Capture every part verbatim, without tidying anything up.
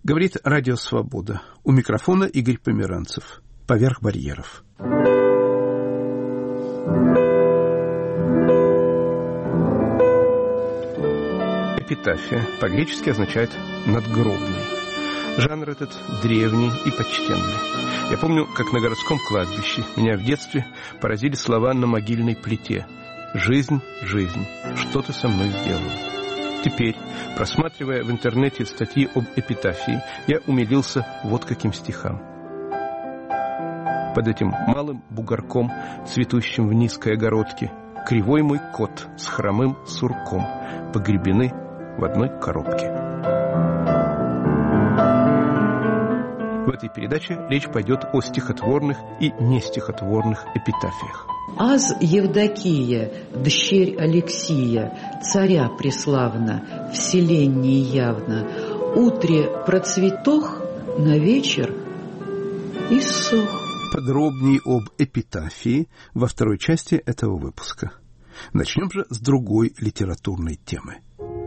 Говорит Радио Свобода. У микрофона Игорь Померанцев. Поверх барьеров. Эпитафия по-гречески означает «надгробный». Жанр этот древний и почтенный. Я помню, как на городском кладбище меня в детстве поразили слова на могильной плите: «Жизнь, жизнь, что ты со мной сделала?» Теперь, просматривая в интернете статьи об эпитафии, я умилился вот каким стихам. Под этим малым бугорком, цветущим в низкой огородке, кривой мой кот с хромым сурком погребены в одной коробке. В этой передаче речь пойдет о стихотворных и нестихотворных эпитафиях. Аз Евдокия, дщерь Алексия, царя преславна, вселенней явно, утре процветох, на вечер иссох. Подробнее об эпитафии во второй части этого выпуска. Начнем же с другой литературной темы.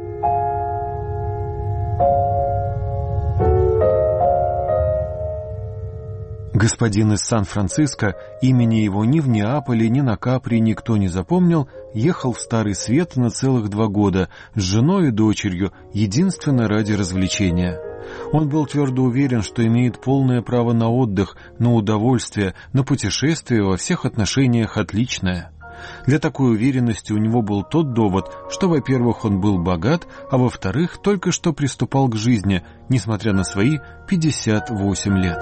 Господин из Сан-Франциско, имени его ни в Неаполе, ни на Капри никто не запомнил, ехал в Старый Свет на целых два года с женой и дочерью, единственно ради развлечения. Он был твердо уверен, что имеет полное право на отдых, на удовольствие, на путешествие во всех отношениях отличное. Для такой уверенности у него был тот довод, что, во-первых, он был богат, а во-вторых, только что приступал к жизни, несмотря на свои пятьдесят восемь лет.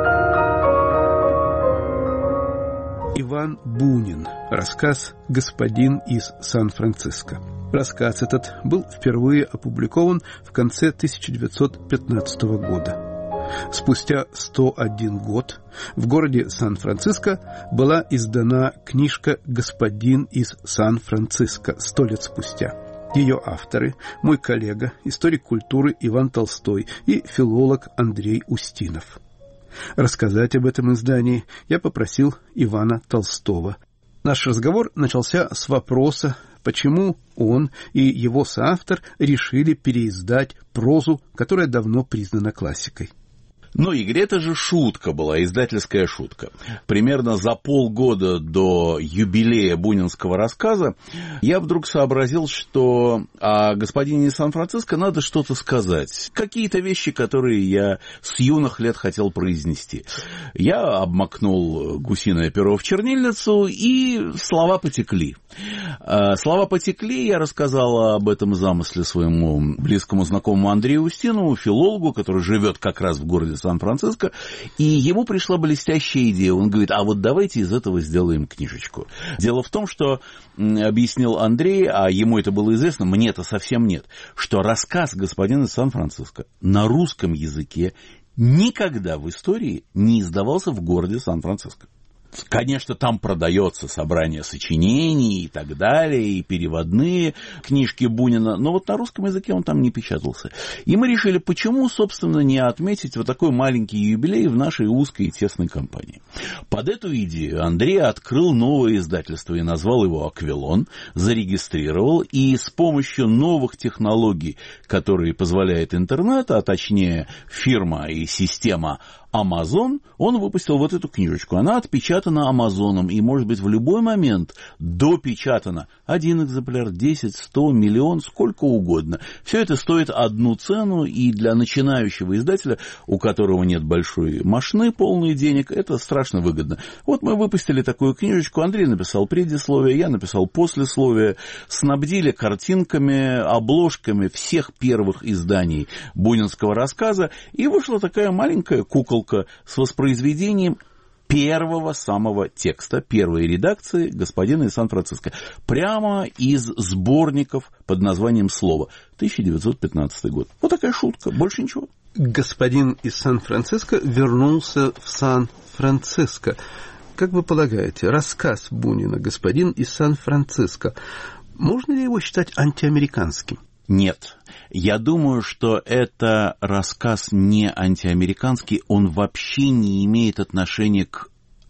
Иван Бунин. Рассказ «Господин из Сан-Франциско». Рассказ этот был впервые опубликован в конце тысяча девятьсот пятнадцатого года. Спустя сто один год в городе Сан-Франциско была издана книжка «Господин из Сан-Франциско» сто лет спустя. Ее авторы – мой коллега, историк культуры Иван Толстой и филолог Андрей Устинов. Рассказать об этом издании я попросил Ивана Толстого. Наш разговор начался с вопроса, почему он и его соавтор решили переиздать прозу, которая давно признана классикой. Ну, Игорь, это же шутка была, издательская шутка. Примерно за полгода до юбилея бунинского рассказа я вдруг сообразил, что о господине из Сан-Франциско надо что-то сказать. Какие-то вещи, которые я с юных лет хотел произнести. Я обмакнул гусиное перо в чернильницу, и слова потекли. Слова потекли, я рассказал об этом замысле своему близкому знакомому Андрею Устинову, филологу, который живет как раз в городе Сан-Франциско, и ему пришла блестящая идея. Он говорит, а вот давайте из этого сделаем книжечку. Дело в том, что, объяснил Андрей, а ему это было известно, мне-то совсем нет, что рассказ «Господин из Сан-Франциско» на русском языке никогда в истории не издавался в городе Сан-Франциско. Конечно, там продается собрание сочинений и так далее, и переводные книжки Бунина, но вот на русском языке он там не печатался. И мы решили, почему, собственно, не отметить вот такой маленький юбилей в нашей узкой и тесной компании. Под эту идею Андрей открыл новое издательство и назвал его «Аквилон», зарегистрировал, и с помощью новых технологий, которые позволяет интернет, а точнее фирма и система Amazon, он выпустил вот эту книжечку. Она отпечатана Амазоном и может быть в любой момент допечатана. Один экземпляр, десять, сто, миллион, сколько угодно. Все это стоит одну цену, и для начинающего издателя, у которого нет большой мошны, полной денег, это страшно выгодно. Вот мы выпустили такую книжечку. Андрей написал предисловие, я написал послесловие. Снабдили картинками, обложками всех первых изданий бунинского рассказа. И вышла такая маленькая куколка с воспроизведением первого самого текста, первой редакции «Господина из Сан-Франциско». Прямо из сборников под названием «Слово». тысяча девятьсот пятнадцатый год. Вот такая шутка, больше ничего. Господин из Сан-Франциско вернулся в Сан-Франциско. Как вы полагаете, рассказ Бунина «Господин из Сан-Франциско», можно ли его считать антиамериканским? Нет. Я думаю, что это рассказ не антиамериканский, он вообще не имеет отношения к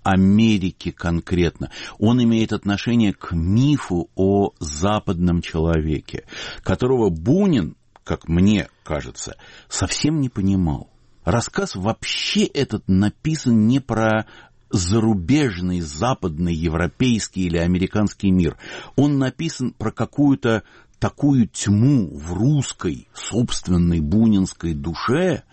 Америке конкретно. Он имеет отношение к мифу о западном человеке, которого Бунин, как мне кажется, совсем не понимал. рассказ вообще этот написан не про зарубежный, западный, европейский или американский мир. Он написан про какую-то такую тьму в русской, собственной бунинской душе,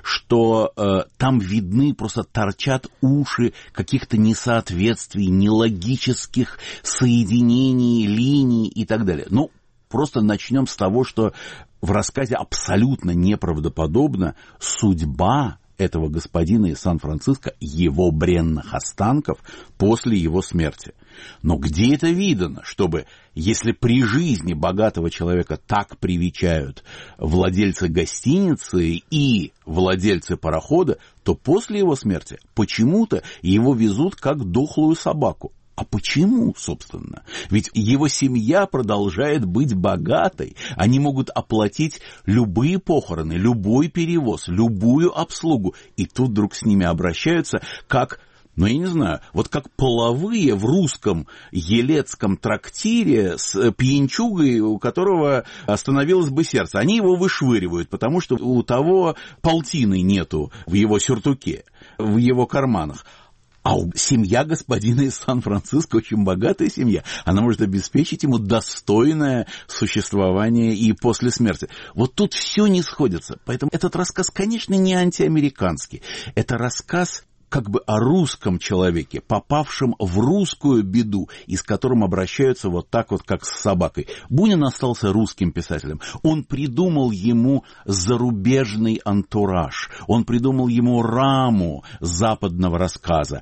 что э, там видны, просто торчат уши каких-то несоответствий, нелогических соединений, линий и так далее. Ну, просто начнем с того, что в рассказе абсолютно неправдоподобна судьба этого господина из Сан-Франциско, его бренных останков после его смерти. Но где это видано, чтобы, если при жизни богатого человека так привечают владельцы гостиницы и владельцы парохода, то после его смерти почему-то его везут как дохлую собаку? А почему, собственно? Ведь его семья продолжает быть богатой. Они могут оплатить любые похороны, любой перевоз, любую обслугу. И тут вдруг с ними обращаются как, ну, я не знаю, вот как половые в русском елецком трактире с пьянчугой, у которого остановилось бы сердце. Они его вышвыривают, потому что у того полтины нету в его сюртуке, в его карманах. А семья господина из Сан-Франциско очень богатая семья. Она может обеспечить ему достойное существование и после смерти. Вот тут все не сходится. Поэтому этот рассказ, конечно, не антиамериканский. Это рассказ как бы о русском человеке, попавшем в русскую беду, и с которым обращаются вот так вот, как с собакой. Бунин остался русским писателем. Он придумал ему зарубежный антураж. Он придумал ему раму западного рассказа.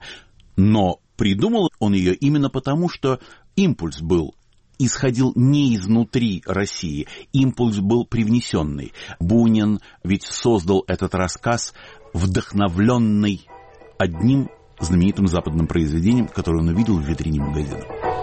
Но придумал он ее именно потому, что импульс был исходил не изнутри России, импульс был привнесенный. Бунин ведь создал этот рассказ, вдохновленный одним знаменитым западным произведением, которое он увидел в витрине магазина.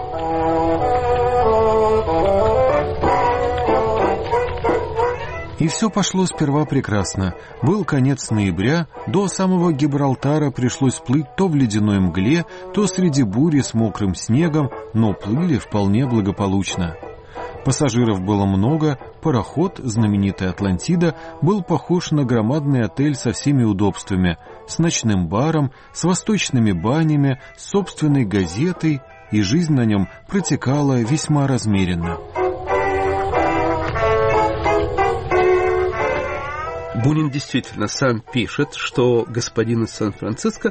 И все пошло сперва прекрасно. Был конец ноября, до самого Гибралтара пришлось плыть то в ледяной мгле, то среди бури с мокрым снегом, но плыли вполне благополучно. Пассажиров было много, пароход, знаменитый «Атлантида», был похож на громадный отель со всеми удобствами, с ночным баром, с восточными банями, с собственной газетой, и жизнь на нем протекала весьма размеренно. Бунин действительно сам пишет, что господин из Сан-Франциско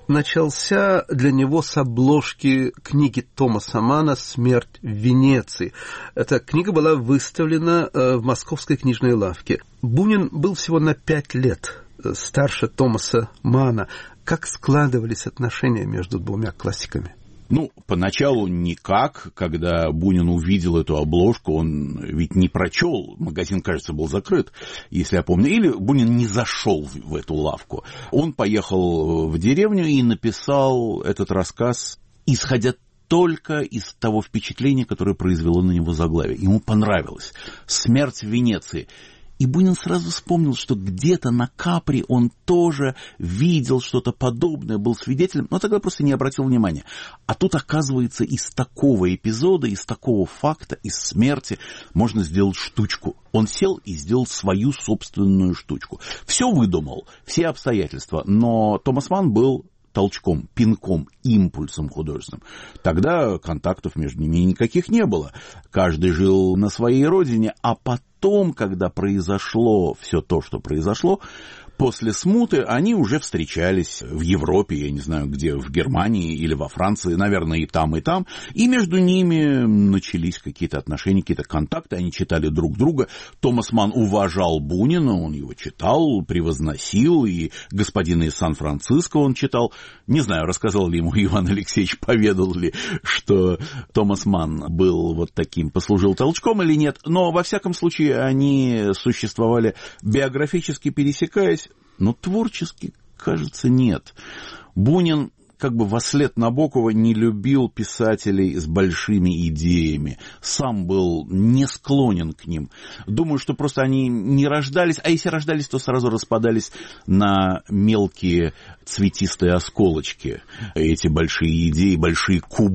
начался для него с обложки книги Томаса Манна «Смерть в Венеции». Эта книга была выставлена в московской книжной лавке. Бунин был всего на пять лет старше Томаса Манна. Как складывались отношения между двумя классиками? Ну, поначалу никак, когда Бунин увидел эту обложку, он ведь не прочел, магазин, кажется, был закрыт, если я помню, или Бунин не зашел в эту лавку. Он поехал в деревню и написал этот рассказ, исходя только из того впечатления, которое произвело на него заглавие. Ему понравилось. «Смерть в Венеции». И Бунин сразу вспомнил, что где-то на Капри он тоже видел что-то подобное, был свидетелем, но тогда просто не обратил внимания. А тут, оказывается, из такого эпизода, из такого факта, из смерти можно сделать штучку. Он сел и сделал свою собственную штучку. Все выдумал, все обстоятельства, но Томас Манн был толчком, пинком, импульсом художественным. Тогда контактов между ними никаких не было. Каждый жил на своей родине, а потом, когда произошло все то, что произошло, после смуты они уже встречались в Европе, я не знаю где, в Германии или во Франции, наверное, и там, и там. И между ними начались какие-то отношения, какие-то контакты, они читали друг друга. Томас Манн уважал Бунина, он его читал, превозносил, и господина из Сан-Франциско он читал. Не знаю, рассказал ли ему Иван Алексеевич, поведал ли, что Томас Манн был вот таким, послужил толчком или нет, но во всяком случае они существовали биографически пересекаясь, но творчески, кажется, нет. Бунин, как бы вослед Набокова, не любил писателей с большими идеями. Сам был не склонен к ним. Думаю, что просто они не рождались, а если рождались, то сразу распадались на мелкие цветистые осколочки. Эти большие идеи, большие кубы,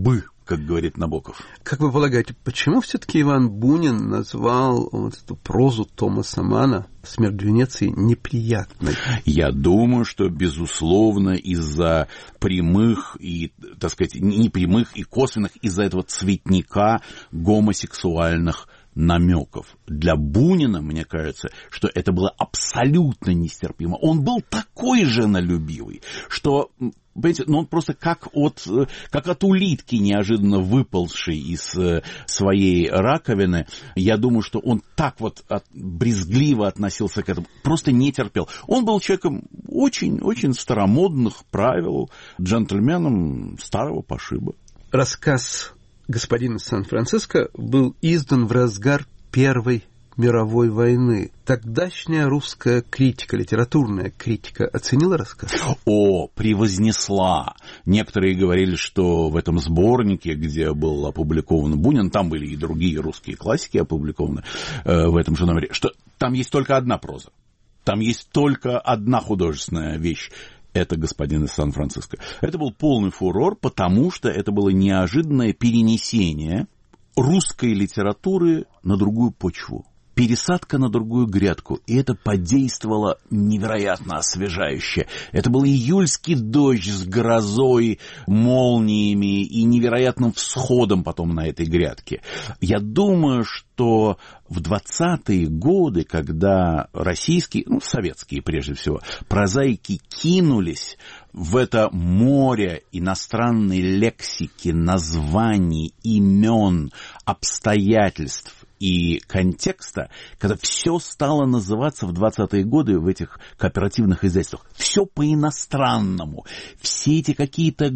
как говорит Набоков. Как вы полагаете, почему все-таки Иван Бунин назвал вот эту прозу Томаса Манна «Смерть в Венеции» неприятной? Я думаю, что, безусловно, из-за прямых и, так сказать, непрямых и косвенных, из-за этого цветника гомосексуальных намеков. Для Бунина, мне кажется, что это было абсолютно нестерпимо. Он был такой женолюбивый, что, понимаете, ну он просто как от, как от улитки, неожиданно выползшей из своей раковины. Я думаю, что он так вот от, брезгливо относился к этому, просто не терпел. Он был человеком очень-очень старомодных правил, джентльменом старого пошиба. Рассказ «Господин из Сан-Франциско» был издан в разгар Первой мировой войны. Тогдашняя русская критика, литературная критика оценила рассказ? О, превознесла. Некоторые говорили, что в этом сборнике, где был опубликован Бунин, там были и другие русские классики опубликованы э, в этом же номере, что там есть только одна проза. Там есть только одна художественная вещь. Это «Господин из Сан-Франциско». Это был полный фурор, потому что это было неожиданное перенесение русской литературы на другую почву. Пересадка на другую грядку. И это подействовало невероятно освежающе. Это был июльский дождь с грозой, молниями и невероятным всходом потом на этой грядке. Я думаю, что в двадцатые годы, когда российские, ну, советские прежде всего, прозаики кинулись в это море иностранной лексики, названий, имен, обстоятельств и контекста, когда все стало называться в двадцатые годы в этих кооперативных издательствах, все по-иностранному, все эти какие-то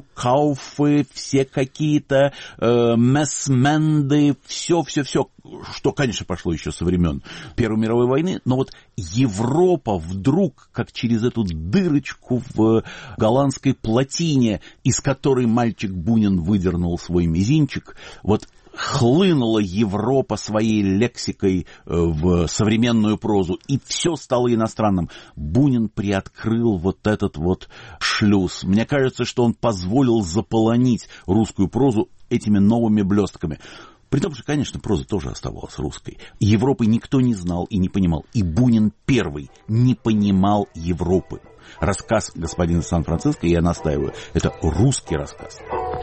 глюкауфы, все какие-то э, мессменды, все-все-все, что, конечно, пошло еще со времен Первой мировой войны, но вот Европа вдруг, как через эту дырочку в голландской плотине, из которой мальчик Бунин выдернул свой мизинчик, вот хлынула Европа своей лексикой в современную прозу, и все стало иностранным. Бунин приоткрыл вот этот вот шлюз. Мне кажется, что он позволил заполонить русскую прозу этими новыми блестками. При том, что, конечно, проза тоже оставалась русской. Европы никто не знал и не понимал. И Бунин первый не понимал Европы. Рассказ «Господин из Сан-Франциско», я настаиваю, это русский рассказ.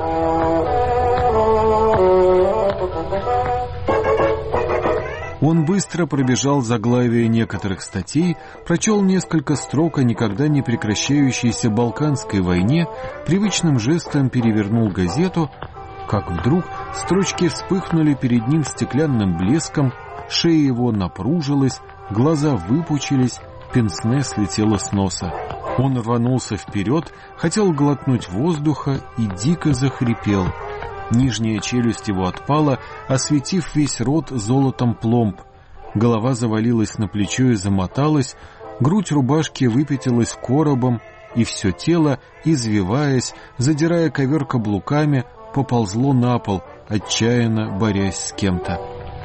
Он быстро пробежал заглавие некоторых статей, прочел несколько строк о никогда не прекращающейся Балканской войне, привычным жестом перевернул газету, как вдруг строчки вспыхнули перед ним стеклянным блеском, шея его напружилась, глаза выпучились, пенсне слетело с носа. Он рванулся вперед, хотел глотнуть воздуха и дико захрипел. Нижняя челюсть его отпала, осветив весь рот золотом пломб. Голова завалилась на плечо и замоталась, грудь рубашки выпятилась коробом, и все тело, извиваясь, задирая ковер каблуками, поползло на пол, отчаянно борясь с кем-то.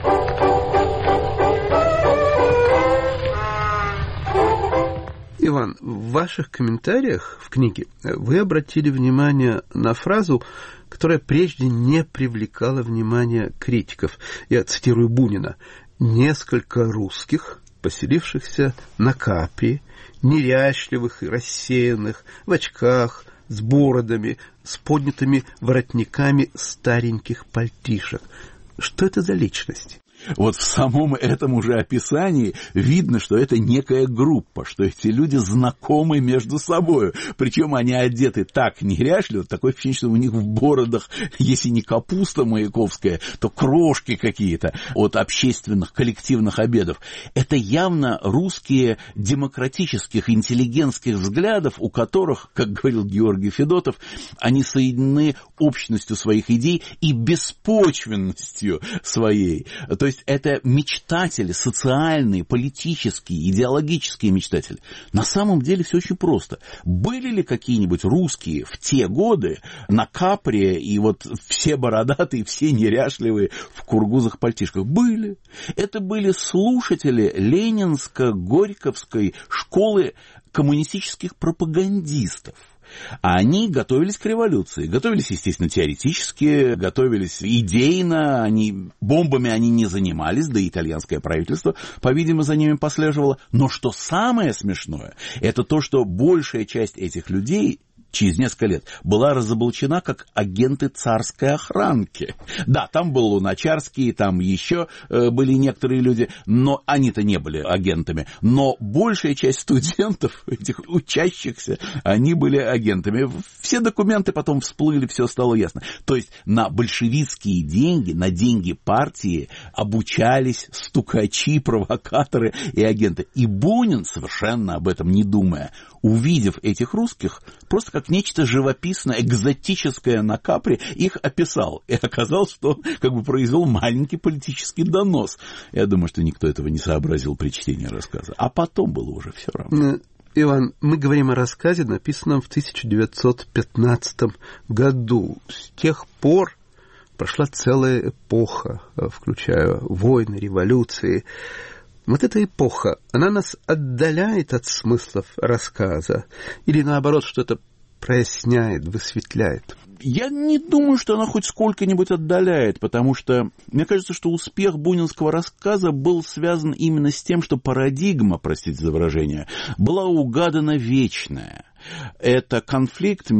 Иван, в ваших комментариях в книге вы обратили внимание на фразу, которая прежде не привлекала внимания критиков. Я цитирую Бунина. «Несколько русских, поселившихся на Капри, неряшливых и рассеянных, в очках, с бородами, с поднятыми воротниками стареньких пальтишек». Что это за личность? Вот в самом этом уже описании видно, что это некая группа, что эти люди знакомы между собой. Причем они одеты так неряшливо, такое впечатление, что у них в бородах, если не капуста маяковская, то крошки какие-то от общественных коллективных обедов. Это явно русские демократических, интеллигентских взглядов, у которых, как говорил Георгий Федотов, они соединены общностью своих идей и беспочвенностью своей. То есть это мечтатели, социальные, политические, идеологические мечтатели. На самом деле все очень просто. Были ли какие-нибудь русские в те годы на Капри и вот все бородатые, все неряшливые в кургузах-пальтишках? Были. Это были слушатели Ленинско-Горьковской школы коммунистических пропагандистов. А они готовились к революции. Готовились, естественно, теоретически, готовились идейно. Они, бомбами они не занимались, да и итальянское правительство, по-видимому, за ними послеживало. Но что самое смешное, это то, что большая часть этих людей через несколько лет была разоблачена как агенты царской охранки. Да, там был Луначарский, там еще э, были некоторые люди, но они-то не были агентами. Но большая часть студентов, этих учащихся, они были агентами. Все документы потом всплыли, все стало ясно. То есть на большевистские деньги, на деньги партии обучались стукачи, провокаторы и агенты. И Бунин, совершенно об этом не думая, увидев этих русских, просто как нечто живописное, экзотическое на Капри, их описал. И оказалось, что он как бы произвел маленький политический донос. Я думаю, что никто этого не сообразил при чтении рассказа. А потом было уже все равно. Иван, мы говорим о рассказе, написанном в тысяча девятьсот пятнадцатом году. С тех пор прошла целая эпоха, включая войны, революции. Вот эта эпоха, она нас отдаляет от смыслов рассказа? Или наоборот, что-то проясняет, высветляет? Я не думаю, что она хоть сколько-нибудь отдаляет, потому что мне кажется, что успех бунинского рассказа был связан именно с тем, что парадигма, простите за выражение, была угадана вечная. Это конфликт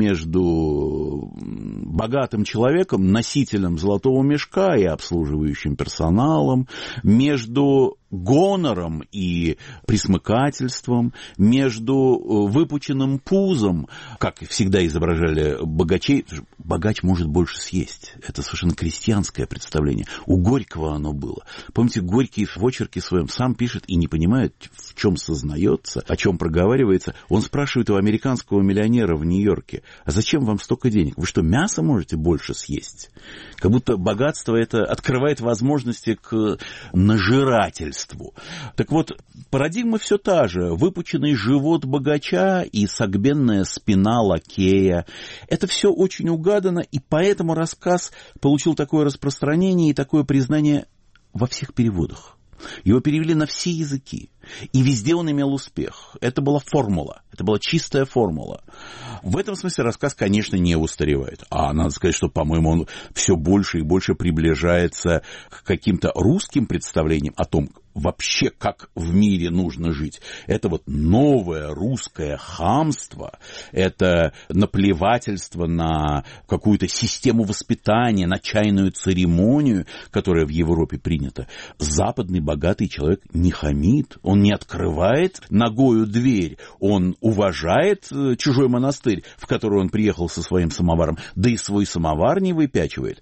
между богатым человеком, носителем золотого мешка и обслуживающим персоналом, между гонором и присмыкательством, между выпученным пузом, как всегда изображали богачей. Богач может больше съесть. Это совершенно крестьянское представление. У Горького оно было. Помните, Горький в очерке своем сам пишет и не понимает, в чем сознается, о чем проговаривается. Он спрашивает у американского миллионера в Нью-Йорке: а зачем вам столько денег? Вы что, мясо можете больше съесть? Как будто богатство это открывает возможности к нажирательству. Так вот, парадигма все та же. Выпученный живот богача и согбенная спина лакея. Это все очень угадано, и поэтому рассказ получил такое распространение и такое признание во всех переводах. Его перевели на все языки, и везде он имел успех. Это была формула, это была чистая формула. В этом смысле рассказ, конечно, не устаревает. А надо сказать, что, по-моему, он все больше и больше приближается к каким-то русским представлениям о том, вообще, как в мире нужно жить. Это вот новое русское хамство, это наплевательство на какую-то систему воспитания, на чайную церемонию, которая в Европе принята. Западный богатый человек не хамит, он не открывает ногою дверь, он уважает чужой монастырь, в который он приехал со своим самоваром, да и свой самовар не выпячивает.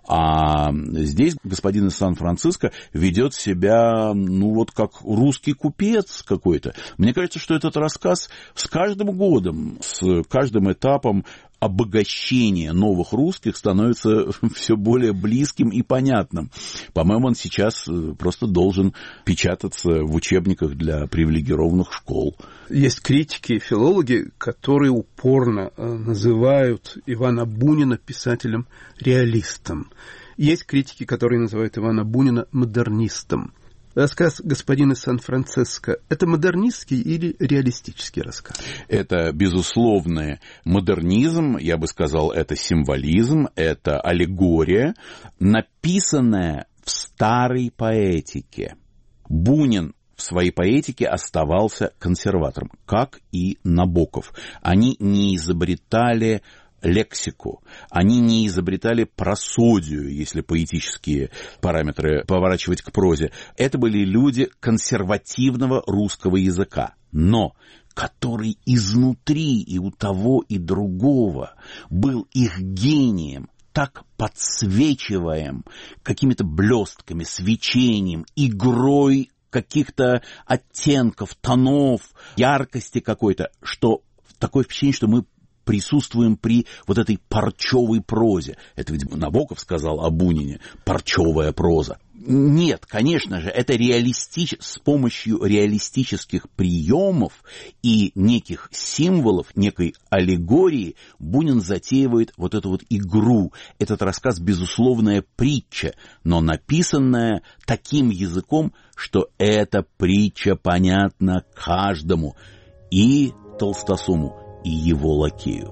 А здесь господин из Сан-Франциско ведет себя, ну, вот как русский купец какой-то. Мне кажется, что этот рассказ с каждым годом, с каждым этапом обогащение новых русских становится все более близким и понятным. По-моему, он сейчас просто должен печататься в учебниках для привилегированных школ. Есть критики и филологи, которые упорно называют Ивана Бунина писателем-реалистом. Есть критики, которые называют Ивана Бунина модернистом. Рассказ «Господин из Сан-Франциско» — это модернистский или реалистический рассказ? Это, безусловно, модернизм, я бы сказал, это символизм, это аллегория, написанная в старой поэтике. Бунин в своей поэтике оставался консерватором, как и Набоков. Они не изобретали лексику. Они не изобретали просодию, если поэтические параметры поворачивать к прозе. Это были люди консервативного русского языка, но который изнутри и у того, и другого был их гением, так подсвечиваем какими-то блестками, свечением, игрой каких-то оттенков, тонов, яркости какой-то, что такое впечатление, что мы присутствуем при вот этой парчевой прозе. Это ведь Набоков сказал о Бунине. Парчевая проза. Нет, конечно же, это реалистич... с помощью реалистических приемов и неких символов, некой аллегории Бунин затеивает вот эту вот игру. Этот рассказ — безусловная притча, но написанная таким языком, что эта притча понятна каждому, и толстосуму, и его лакею.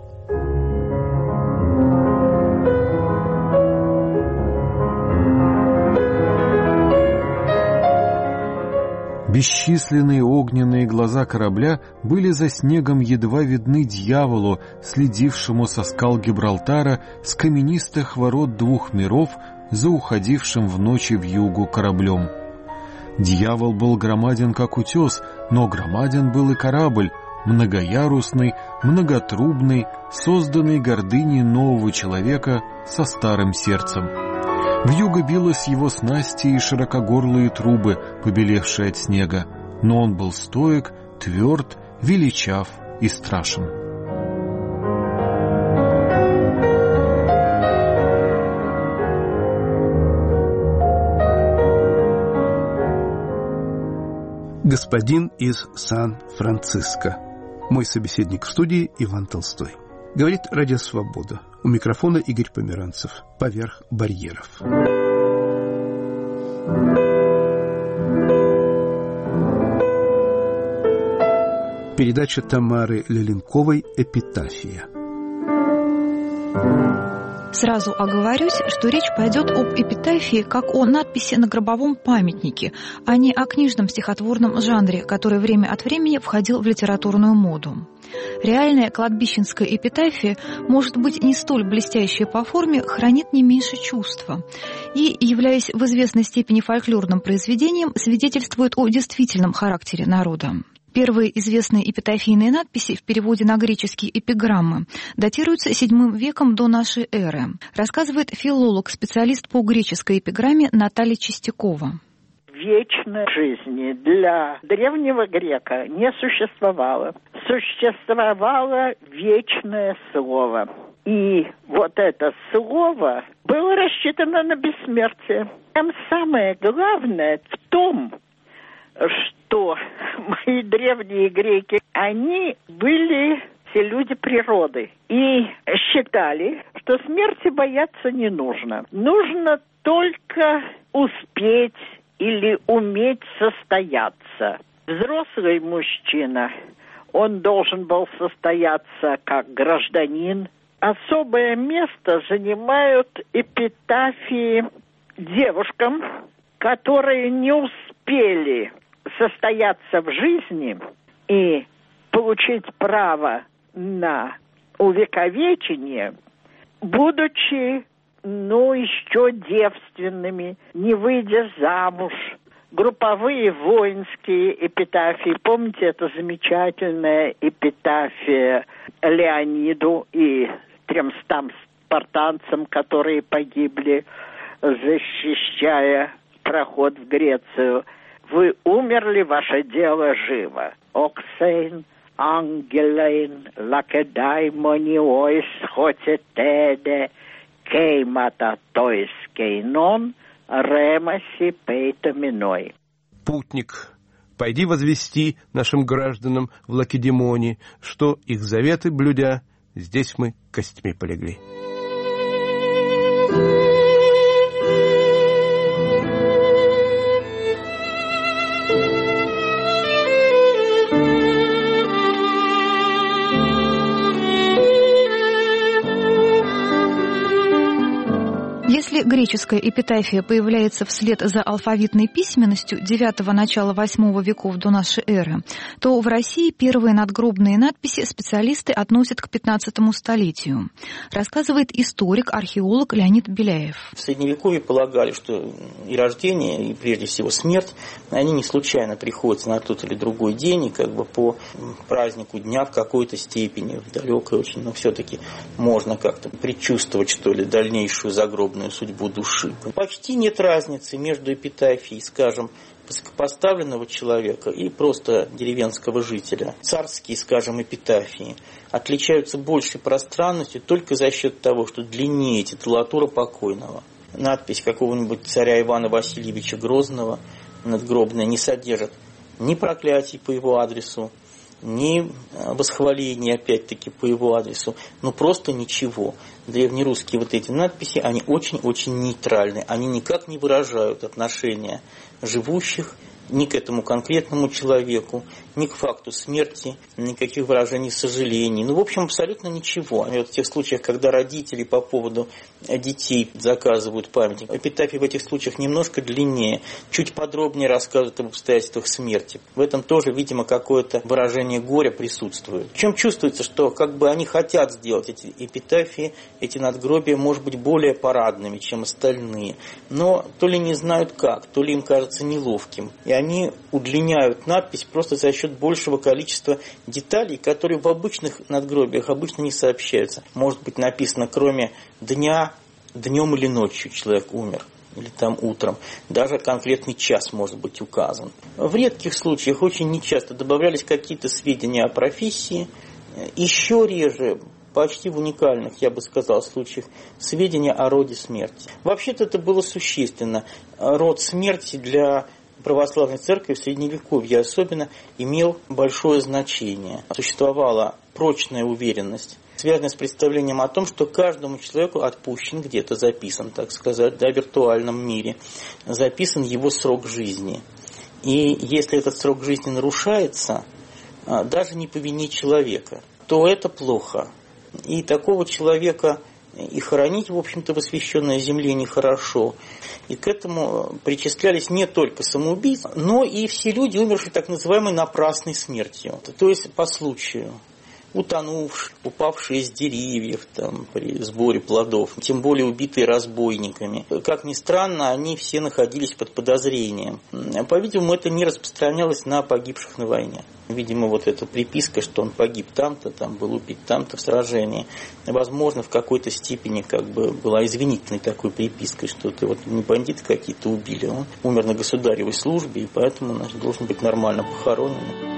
Бесчисленные огненные глаза корабля были за снегом едва видны дьяволу, следившему со скал Гибралтара с каменистых ворот двух миров за уходившим в ночи в югу кораблем. Дьявол был громаден, как утес, но громаден был и корабль, многоярусный, многотрубный, созданный гордыней нового человека со старым сердцем. Вьюга билась его снасти и широкогорлые трубы, побелевшие от снега, но он был стоек, тверд, величав и страшен. Господин из Сан-Франциско. Мой собеседник в студии Иван Толстой. Говорит Радио Свобода. У микрофона Игорь Померанцев. Поверх барьеров. Передача Тамары Леленковой «Эпитафия». Сразу оговорюсь, что речь пойдет об эпитафии как о надписи на гробовом памятнике, а не о книжном стихотворном жанре, который время от времени входил в литературную моду. Реальная кладбищенская эпитафия, может быть не столь блестящая по форме, хранит не меньше чувства и, являясь в известной степени фольклорным произведением, свидетельствует о действительном характере народа. Первые известные эпитафийные надписи в переводе на греческие эпиграммы датируются седьмым веком до нашей эры, рассказывает филолог, специалист по греческой эпиграмме Наталья Чистякова. Вечной жизни для древнего грека не существовало. Существовало вечное слово. И вот это слово было рассчитано на бессмертие. Там самое главное в том, что мои древние греки, они были все люди природы и считали, что смерти бояться не нужно. Нужно только успеть или уметь состояться. Взрослый мужчина, он должен был состояться как гражданин. Особое место занимают эпитафии девушкам, которые не успели состояться в жизни и получить право на увековечение, будучи, ну, еще девственными, не выйдя замуж. Групповые воинские эпитафии. Помните, это замечательная эпитафия Леониду и тремстам спартанцам, которые погибли, защищая проход в Грецию. Вы умерли, ваше дело живо. Оксейн, ангелейн, лакедаймониойс, хотетеде, кеймата тойс кейнон, ремаси пейтаминой. Путник, пойди возвести нашим гражданам в Лакедемоне, что их заветы блюдя, здесь мы костьми полегли. Если греческая эпитафия появляется вслед за алфавитной письменностью девятого начала восьмого веков до нашей эры, то в России первые надгробные надписи специалисты относят к пятнадцатому столетию, рассказывает историк, археолог Леонид Беляев. В Средневековье полагали, что и рождение, и прежде всего смерть, они не случайно приходятся на тот или другой день, и как бы по празднику дня в какой-то степени, в далекой очень, но все-таки можно как-то предчувствовать, что ли, дальнейшую загробную судьбу души. Почти нет разницы между эпитафией, скажем, высокопоставленного человека и просто деревенского жителя. Царские, скажем, эпитафии отличаются большей пространностью только за счет того, что длиннее титулатура покойного. Надпись какого-нибудь царя Ивана Васильевича Грозного надгробная не содержит ни проклятий по его адресу, ни восхвалений, опять-таки, по его адресу, ну просто ничего. Древнерусские вот эти надписи, они очень-очень нейтральны, они никак не выражают отношения живущих ни к этому конкретному человеку, ни к факту смерти, никаких выражений сожалений. Ну, в общем, абсолютно ничего. И вот в тех случаях, когда родители по поводу детей заказывают памятник, эпитафии в этих случаях немножко длиннее, чуть подробнее рассказывают об обстоятельствах смерти. В этом тоже, видимо, какое-то выражение горя присутствует. В чем чувствуется, что как бы они хотят сделать эти эпитафии, эти надгробия, может быть, более парадными, чем остальные. Но то ли не знают как, то ли им кажется неловким. И они удлиняют надпись просто за счет большего количества деталей, которые в обычных надгробиях обычно не сообщаются. Может быть написано, кроме дня, днем или ночью человек умер, или там утром. Даже конкретный час может быть указан. В редких случаях, очень нечасто, добавлялись какие-то сведения о профессии. Еще реже, почти в уникальных, я бы сказал, случаях, сведения о роде смерти. Вообще-то это было существенно. Род смерти для православной церкви в Средневековье особенно имел большое значение. Существовала прочная уверенность, связанная с представлением о том, что каждому человеку отпущен, где-то записан, так сказать, да, в виртуальном мире, записан его срок жизни. И если этот срок жизни нарушается, даже не по вине человека, то это плохо. И такого человека и хоронить, в общем-то, в освященной земле нехорошо. И к этому причислялись не только самоубийцы, но и все люди, умершие так называемой напрасной смертью. То есть по случаю. Утонувшие, упавшие с деревьев там, при сборе плодов, тем более убитые разбойниками. Как ни странно, они все находились под подозрением. По-видимому, это не распространялось на погибших на войне. Видимо, вот эта приписка, что он погиб там-то, там был убит там-то в сражении, возможно, в какой-то степени как бы была извинительной такой припиской, что ты вот не бандиты какие-то убили, он умер на государевой службе, и поэтому, значит, должен быть нормально похоронен.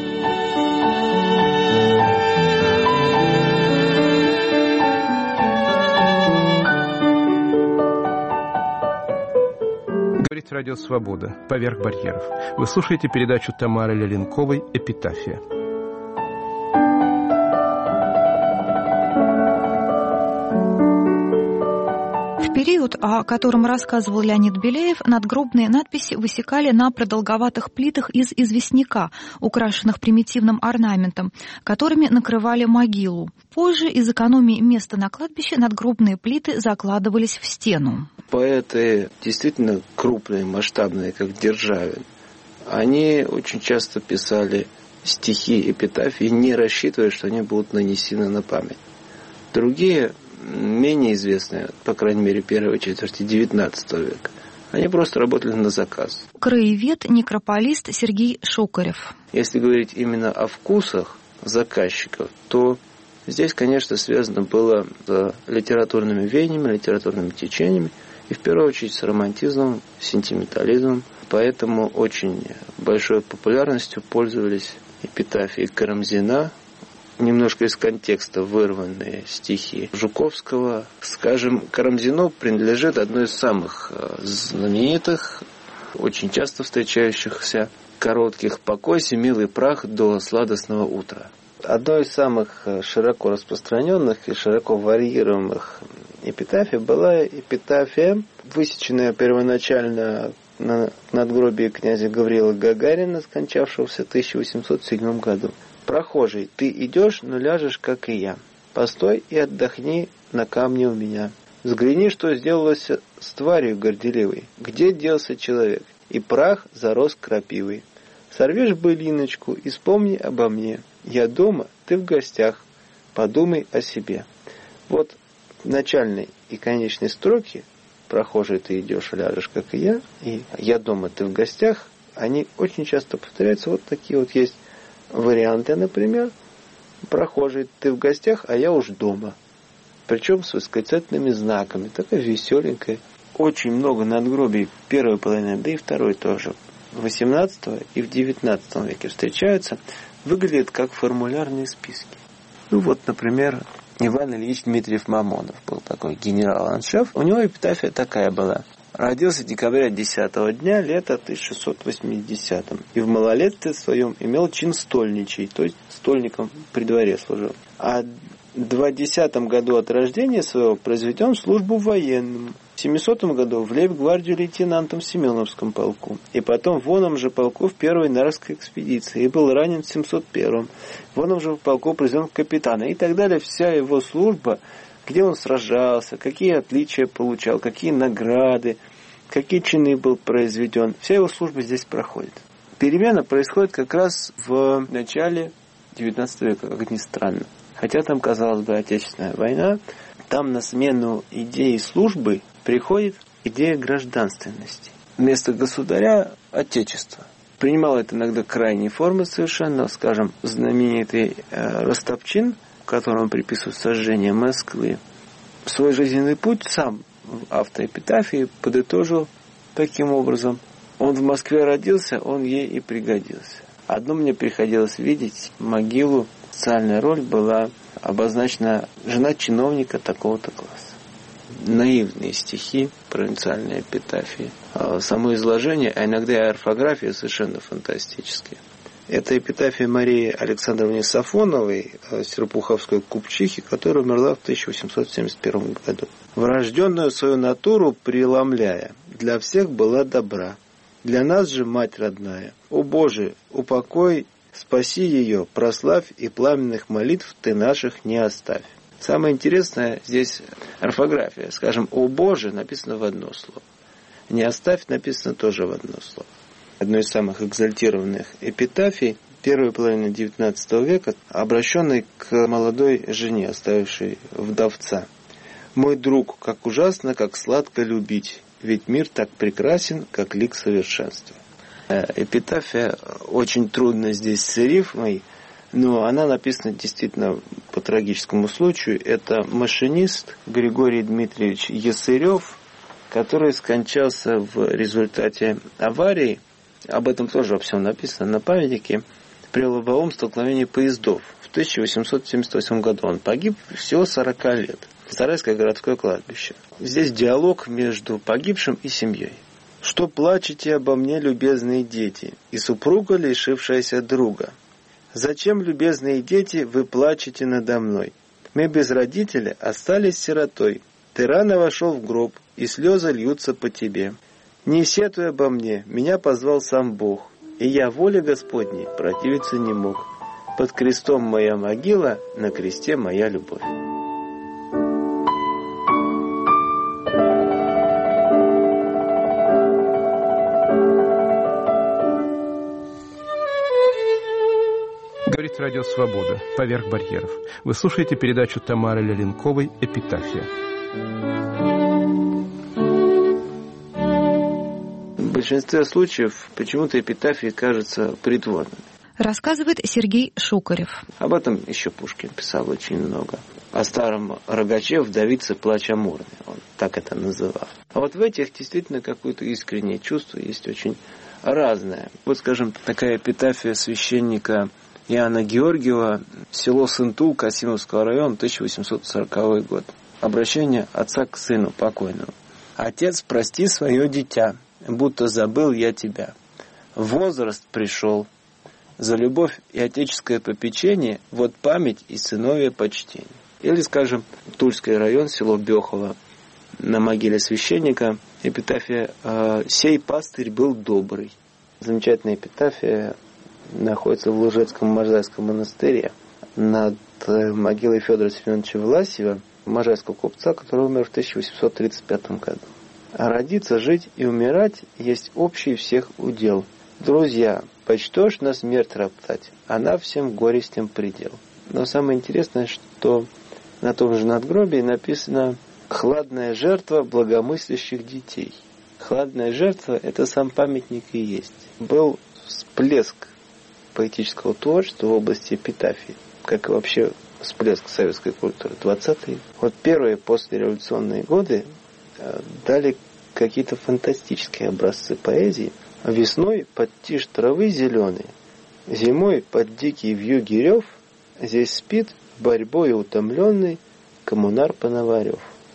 Говорит Радио Свобода. Поверх барьеров. Вы слушаете передачу Тамары Леленковой «Эпитафия». В период, о котором рассказывал Леонид Беляев, надгробные надписи высекали на продолговатых плитах из известняка, украшенных примитивным орнаментом, которыми накрывали могилу. Позже из экономии места на кладбище надгробные плиты закладывались в стену. Поэты действительно крупные, масштабные, как Державин, они очень часто писали стихи, эпитафии, не рассчитывая, что они будут нанесены на память. Другие, менее известные, по крайней мере, первой четверти девятнадцатого века, они просто работали на заказ. Краевед, некрополист Сергей Шокарев. Если говорить именно о вкусах заказчиков, то здесь, конечно, связано было с литературными веяниями, литературными течениями, и в первую очередь с романтизмом, сентиментализмом. Поэтому очень большой популярностью пользовались эпитафии Карамзина, немножко из контекста вырванные стихи Жуковского. Скажем, Карамзину принадлежит одно из самых знаменитых, очень часто встречающихся коротких «Покойся, милый прах, до сладостного утра». Одно из самых широко распространенных и широко варьируемых эпитафий была эпитафия, высеченная первоначально на надгробии князя Гаврила Гагарина, скончавшегося в тысяча восемьсот седьмом году. «Прохожий, ты идешь, но ляжешь, как и я. Постой и отдохни на камне у меня. Взгляни, что сделалось с тварью горделивой. Где делся человек? И прах зарос крапивой. Сорвешь былиночку и вспомни обо мне. Я дома, ты в гостях. Подумай о себе». Вот начальные и конечные строки «Прохожий, ты идешь, ляжешь, как и я», и «Я дома, ты в гостях», они очень часто повторяются. Вот такие вот есть варианты, например. «Прохожий, ты в гостях, а я уж дома». Причем с восклицательными знаками. Такая веселенькая. Очень много надгробий первой половины, да и второй тоже, в восемнадцатом и в девятнадцатом веке встречаются, выглядят как формулярные списки. Ну вот, например, Иван Ильич Дмитриев Мамонов был такой генерал-аншеф. У него эпитафия такая была. Родился декабря десятого дня, лета тысяча шестьсот восьмидесятого. И в малолетстве своем имел чин стольничий, то есть стольником при дворе служил. А в двадцатом году от рождения своего произведен службу военным. В В семисотом году в лейб-гвардию лейтенантом в Семеновском полку, и потом в оном же полку в первой Нарвской экспедиции, и был ранен в семьсот первом. В оном же полку произведен в капитана, и так далее. Вся его служба, где он сражался, какие отличия получал, какие награды, какие чины был произведен, вся его служба здесь проходит. Перемена происходит как раз в начале девятнадцатого века, как ни странно. Хотя там, казалось бы, Отечественная война, там на смену идеи службы приходит идея гражданственности. Вместо государя – отечество. Принимал это иногда крайние формы совершенно, скажем, знаменитый э, Ростопчин, которому приписывают сожжение Москвы, свой жизненный путь сам в автоэпитафии подытожил таким образом. Он в Москве родился, он ей и пригодился. Одно мне приходилось видеть могилу, социальная роль была обозначена жена чиновника такого-то класса. Наивные стихи, провинциальные эпитафии. Само изложение, а иногда и орфография совершенно фантастические. Это эпитафия Марии Александровны Сафоновой, серпуховской купчихи, которая умерла в тысяча восемьсот семьдесят первом году. «Врожденную свою натуру преломляя, для всех была добра. Для нас же, мать родная, о Боже, упокой, спаси ее, прославь и пламенных молитв ты наших не оставь». Самое интересное здесь орфография. Скажем, «О Боже» написано в одно слово. «Не оставь» написано тоже в одно слово. Одно из самых экзальтированных эпитафий первой половины девятнадцатого века, обращенной к молодой жене, оставившей вдовца. «Мой друг, как ужасно, как сладко любить, ведь мир так прекрасен, как лик совершенства». Эпитафия очень трудна здесь с рифмой, но она написана действительно по трагическому случаю. Это машинист Григорий Дмитриевич Ясырев, который скончался в результате аварии. Об этом тоже во всем написано на памятнике. При лобовом столкновении поездов в тысяча восемьсот семьдесят восьмом году. Он погиб всего сорок лет. Старайское городское кладбище. Здесь диалог между погибшим и семьей. «Что плачете обо мне, любезные дети, и супруга, лишившаяся друга? Зачем, любезные дети, вы плачете надо мной? Мы без родителя остались сиротой. Ты рано вошел в гроб, и слезы льются по тебе. Не сетуй обо мне, меня позвал сам Бог, и я воле Господней противиться не мог. Под крестом моя могила, на кресте моя любовь». Говорит Радио Свобода. Поверх барьеров. Вы слушаете передачу Тамары Леленковой «Эпитафия». В большинстве случаев почему-то эпитафии кажутся притворными. Рассказывает Сергей Шукарев. Об этом еще Пушкин писал очень много. О старом Рогаче «Вдовице плач амурный». Он так это называл. А вот в этих действительно какое-то искреннее чувство есть очень разное. Вот, скажем, такая эпитафия священника Иоанна Георгиева, село Сынтул Касимовского района, тысяча восемьсот сороковой год. Обращение отца к сыну покойному. «Отец, прости свое дитя, будто забыл я тебя. Возраст пришел. За любовь и отеческое попечение, вот память и сыновье почтение». Или, скажем, Тульский район, село Бехово, на могиле священника эпитафия «Сей пастырь был добрый». Замечательная эпитафия находится в Лужецком Можайском монастыре над могилой Федора Семеновича Власьева, можайского купца, который умер в тысяча восемьсот тридцать пятом году. А родиться, жить и умирать есть общий всех удел. Друзья, почтешь на смерть роптать, она всем горестям предел. Но самое интересное, что на том же надгробии написано «Хладная жертва благомыслящих детей». Хладная жертва – это сам памятник и есть. Был всплеск поэтического творчества в области эпитафии, как и вообще всплеск советской культуры. двадцатые. Вот первые послереволюционные годы дали какие-то фантастические образцы поэзии. Весной под тишь травы зеленой, зимой под дикий вьюги рев, здесь спит борьбой утомленный коммунар Пономарев.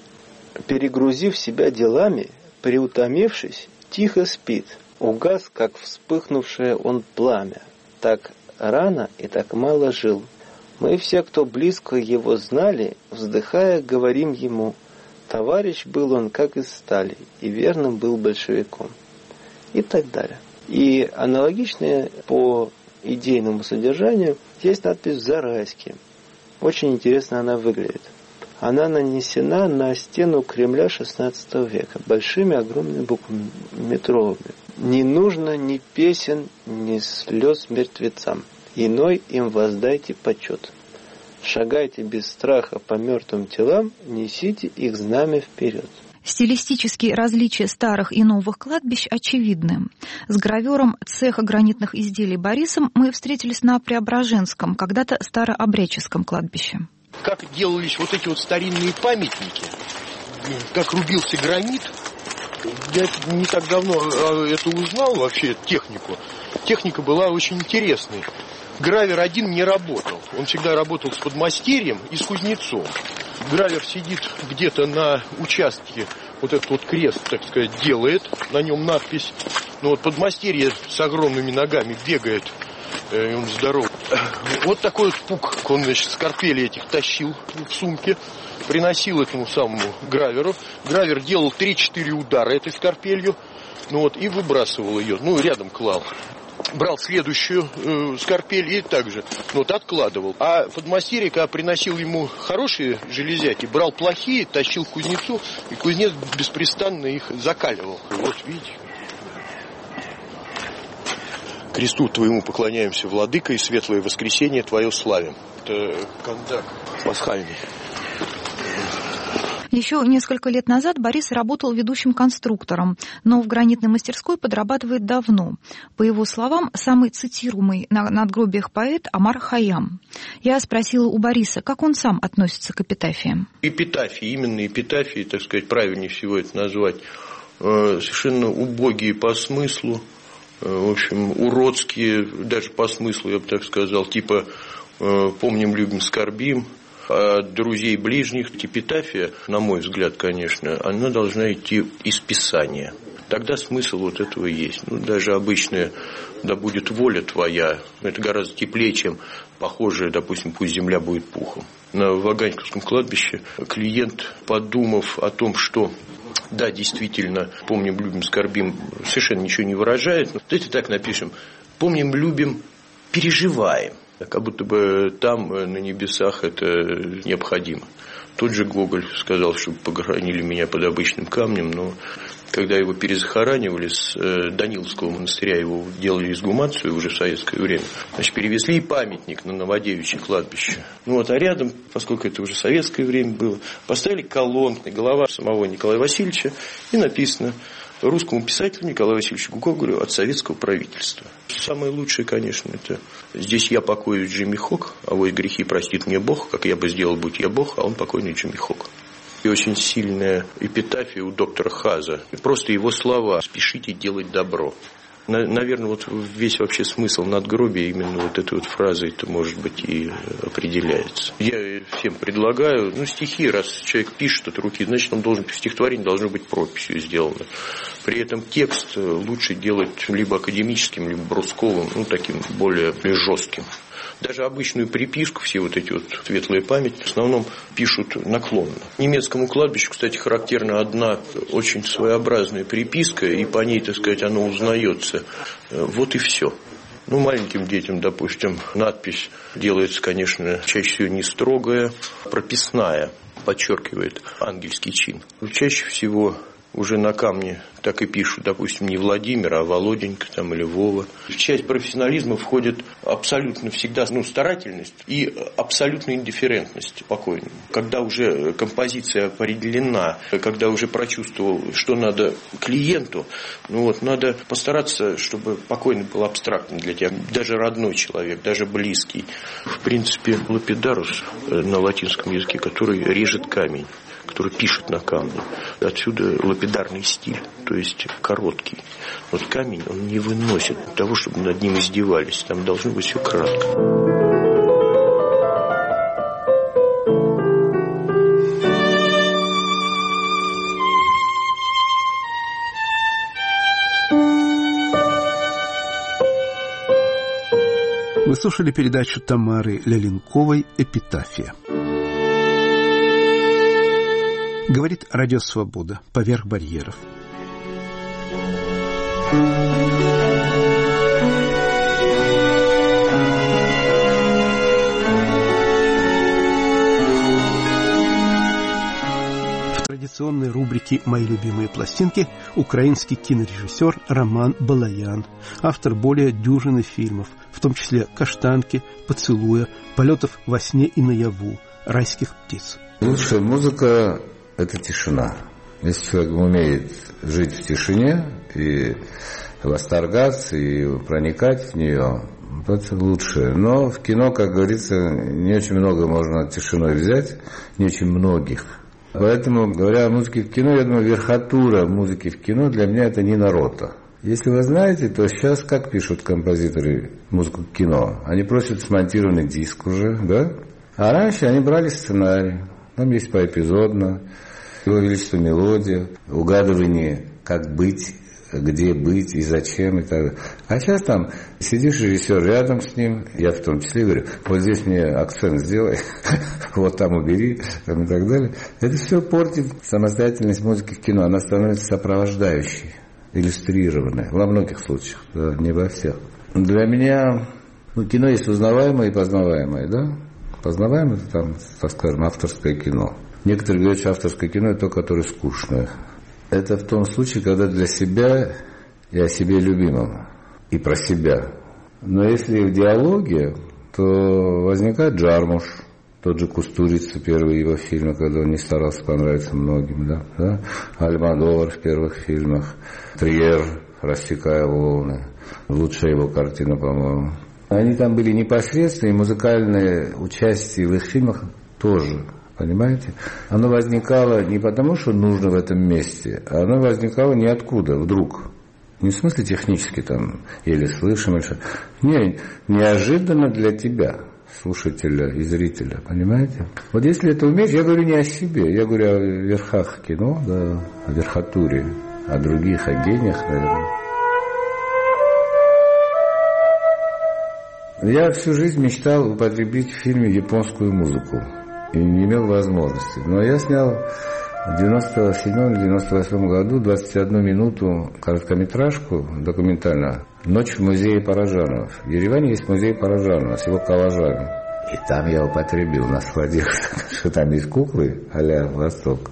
Перегрузив себя делами, приутомившись, тихо спит, угас, как вспыхнувшее он пламя. Так рано и так мало жил. Мы все, кто близко его знали, вздыхая, говорим ему: товарищ был он, как из стали, и верным был большевиком. И так далее. И аналогичные по идейному содержанию есть надпись «Зарайский». Очень интересно она выглядит. Она нанесена на стену Кремля шестнадцатого века большими огромными буквами, метровыми. «Не нужно ни песен, ни слез мертвецам. Иной им воздайте почет. Шагайте без страха по мертвым телам, несите их знамя вперед». Стилистические различия старых и новых кладбищ очевидны. С гравером цеха гранитных изделий Борисом мы встретились на Преображенском, когда-то старообрядческом кладбище. Как делались вот эти вот старинные памятники, как рубился гранит. Я не так давно это узнал, вообще, технику. Техника была очень интересной. Гравер один не работал. Он всегда работал с подмастерьем и с кузнецом. Гравер сидит где-то на участке, вот этот вот крест, так сказать, делает, на нем надпись. Но вот подмастерье с огромными ногами бегает, и он здоров. Вот такой вот пук, он, значит, скорпели этих тащил в сумке, приносил этому самому граверу. Гравер делал три-четыре удара этой скорпелью, ну вот, и выбрасывал ее, ну, рядом клал. Брал следующую э, скорпель и также, ну, вот, откладывал. А подмастерье, когда приносил ему хорошие железяки, брал плохие, тащил к кузнецу, и кузнец беспрестанно их закаливал. Вот, видите. Кресту твоему поклоняемся, владыка, и светлое воскресенье твое славим. Это кондак пасхальный. Еще несколько лет назад Борис работал ведущим конструктором, но в гранитной мастерской подрабатывает давно. По его словам, самый цитируемый на надгробиях поэт Омар Хайям. Я спросила у Бориса, как он сам относится к эпитафиям. Эпитафии, именно эпитафии, так сказать, правильнее всего это назвать, совершенно убогие по смыслу, в общем, уродские, даже по смыслу, я бы так сказал, типа «помним, любим, скорбим». А друзей ближних, эпитафия, на мой взгляд, конечно, она должна идти из Писания. Тогда смысл вот этого есть. Ну, даже обычная «да будет воля твоя», это гораздо теплее, чем похожее, допустим, «пусть земля будет пухом». На Ваганьковском кладбище клиент, подумав о том, что да, действительно, помним, любим, скорбим, совершенно ничего не выражает. Но давайте так напишем: помним, любим, переживаем. Как будто бы там, на небесах, это необходимо. Тот же Гоголь сказал, что похоронили меня под обычным камнем, но когда его перезахоранивали с Даниловского монастыря, его делали эксгумацию уже в советское время, значит, перевезли памятник на Новодевичье кладбище. Ну вот, а рядом, поскольку это уже советское время было, поставили колонны, голова самого Николая Васильевича, и написано: русскому писателю Николаю Васильевичу Гоголю от советского правительства. Самое лучшее, конечно, это «Здесь я покоюсь, Джимми Хок, а вось грехи простит мне Бог, как я бы сделал, будь я Бог, а он покойный Джимми Хок». И очень сильная эпитафия у доктора Хаза. И просто его слова: «Спешите делать добро». Наверное, вот весь вообще смысл надгробия именно вот этой вот фразой, это, может быть, и определяется. Я всем предлагаю, ну, стихи, раз человек пишет от руки, значит, он должен, стихотворение должно быть прописью сделано. При этом текст лучше делать либо академическим, либо брусковым, ну, таким более жестким. Даже обычную приписку, все вот эти вот светлые памяти, в основном пишут наклонно. Немецкому кладбищу, кстати, характерна одна очень своеобразная приписка, и по ней, так сказать, оно узнается. Вот и все. Ну, маленьким детям, допустим, надпись делается, конечно, чаще всего не строгая, прописная, подчеркивает ангельский чин. Чаще всего уже на камне так и пишут, допустим, не Владимир, а Володенька там, или Вова. В часть профессионализма входит абсолютно всегда, ну, старательность и абсолютная индифферентность покойному. Когда уже композиция определена, когда уже прочувствовал, что надо клиенту, ну вот, надо постараться, чтобы покойный был абстрактным для тебя, даже родной человек, даже близкий. В принципе, лапидарус на латинском языке, который режет камень, который пишет на камне. Отсюда лапидарный стиль, то есть короткий. Вот камень, он не выносит того, чтобы над ним издевались. Там должно быть все кратко. Вы слушали передачу Тамары Ляленковой «Эпитафия». Говорит Радио Свобода. Поверх барьеров. В традиционной рубрике «Мои любимые пластинки» украинский кинорежиссер Роман Балаян, автор более дюжины фильмов, в том числе «Каштанки», «Поцелуя», «Полетов во сне и наяву», «Райских птиц». Лучшая музыка – это тишина. Если человек умеет жить в тишине и восторгаться, и проникать в нее, то это лучшее. Но в кино, как говорится, не очень много можно тишиной взять, не очень многих. Поэтому, говоря о музыке в кино, я думаю, верхотура музыки в кино для меня это Нино Рота. Если вы знаете, то сейчас как пишут композиторы музыку к кино? Они просят смонтированный диск уже, да? А раньше они брали сценарий. Там есть поэпизодно, Его Величество мелодия, угадывание, как быть, где быть и зачем и так далее. А сейчас там сидишь режиссер рядом с ним, я в том числе говорю, вот здесь мне акцент сделай, вот там убери, там и так далее. Это все портит самостоятельность музыки в кино, она становится сопровождающей, иллюстрированной, во многих случаях, да, не во всех. Для меня ну, кино есть узнаваемое и познаваемое, да? Познаваемое это там, так скажем, авторское кино. Некоторые говорят, что авторское кино это то, которое скучное. Это в том случае, когда для себя и о себе любимом, и про себя. Но если в диалоге, то возникает Джармуш, тот же Кустурица, первые его фильмы, когда он не старался понравиться многим, да, да? Альмодовар в первых фильмах, Триер, «Рассекая волны», лучшая его картина, по-моему. Они там были непосредственные, музыкальное участие в их фильмах тоже. Понимаете? Оно возникало не потому, что нужно в этом месте, а оно возникало ниоткуда, вдруг. Не в смысле технически там, или слышим, или что. Не, неожиданно для тебя, слушателя и зрителя, понимаете? Вот если это умеешь, я говорю не о себе, я говорю о верхах кино, да, о верхотуре, о других, о гениях, наверное. Я всю жизнь мечтал употребить в фильме японскую музыку. И не имел возможности. Но я снял в девяносто седьмом или девяносто восьмом году двадцать одну минуту короткометражку документальную «Ночь в музее Парожанов». В Ереване есть музей Парожанова с его коллажами. И там я употребил, насладился, что там есть куклы а-ля Восток.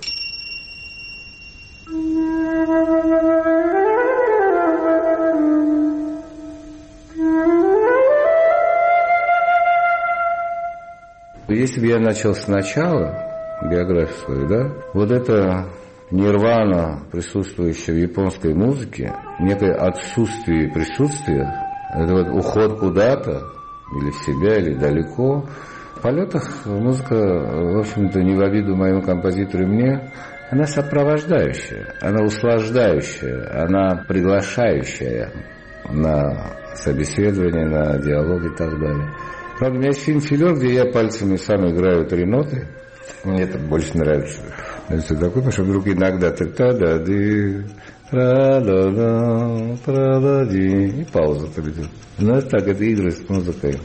Если бы я начал сначала биографию свою, да, вот это нирвана, присутствующая в японской музыке, некое отсутствие присутствия, это вот уход куда-то, или в себя, или далеко. В полетах музыка, в общем-то, не в обиду моему композитору и мне, она сопровождающая, она услаждающая, она приглашающая на собеседование, на диалог и так далее. Правда, у меня есть фильм «Филер», где я пальцами сам играю три ноты. Мне это больше нравится. Это такое, потому что вдруг иногда ты та-да-ды, тра-да-да, тра-да-ди, и пауза придет. Ну, это так, это игры с музыкой.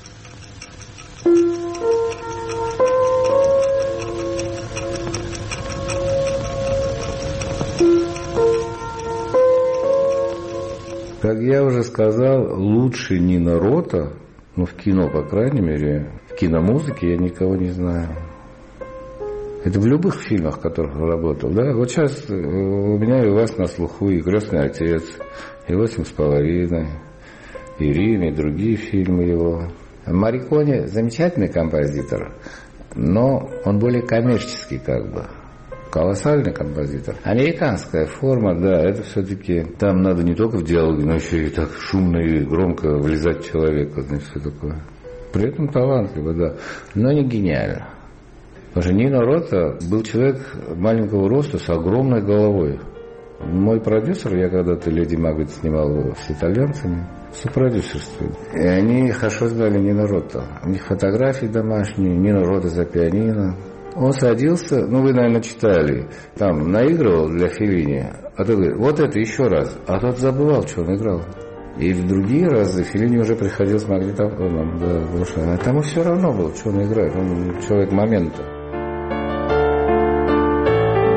Как я уже сказал, лучше Нино Рота, ну, в кино, по крайней мере, в киномузыке я никого не знаю. Это в любых фильмах, в которых я работал, да? Вот сейчас у меня и у вас на слуху и «Крестный отец», и «Восемь с половиной», и «Рим», и другие фильмы его. Морриконе замечательный композитор, но он более коммерческий как бы. Колоссальный композитор. Американская форма, да, это все-таки там надо не только в диалоге, но еще и так шумно и громко влезать в человека, значит, все такое. При этом талантливо, да, но не гениально. Потому что Нино Рота был человек маленького роста с огромной головой. Мой продюсер, я когда-то «Леди Макбет» снимал с итальянцами, сопродюсерствует. И они хорошо знали Нино Рота. У них фотографии домашние, Нино Рота за пианино. Он садился, ну вы, наверное, читали, там наигрывал для Феллини, а тот говорит, вот это еще раз, а тот забывал, что он играл. И в другие разы Феллини уже приходил с магнитофоном, да, потому что а тому все равно было, что он играет, он человек момента.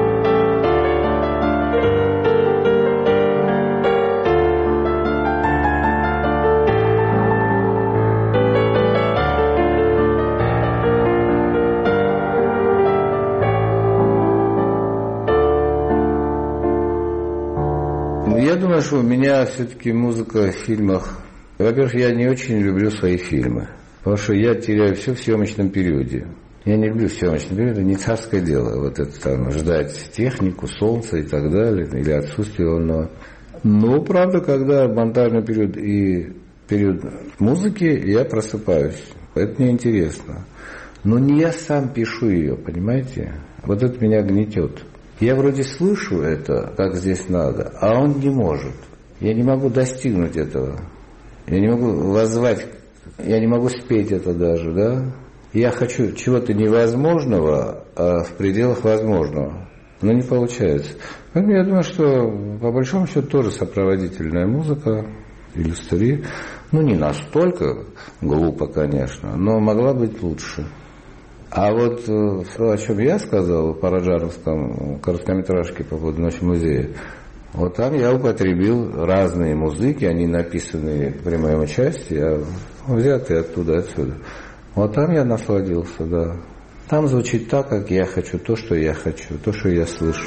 думаю, что у меня все-таки музыка в фильмах... Во-первых, я не очень люблю свои фильмы, потому что я теряю все в съемочном периоде. Я не люблю съемочный период, это не царское дело. Вот это там ждать технику, солнце и так далее, или отсутствие волного. Но, правда, когда монтажный период и период музыки, я просыпаюсь. Это мне интересно. Но не я сам пишу ее, понимаете? Вот это меня гнетет. Я вроде слышу это, как здесь надо, а он не может. Я не могу достигнуть этого. Я не могу воззвать, я не могу спеть это даже, да? Я хочу чего-то невозможного, а в пределах возможного. Но не получается. Поэтому я думаю, что по большому счету тоже сопроводительная музыка, иллюстрия. Ну, не настолько глупо, конечно, но могла быть лучше. А вот то, о чем я сказал по Раджаровском короткометражке по поводу «Ночи музея», вот там я употребил разные музыки, они написаны при моем участии, а взятые оттуда, отсюда. Вот там я насладился, да. Там звучит так, как я хочу, то, что я хочу, то, что я слышу.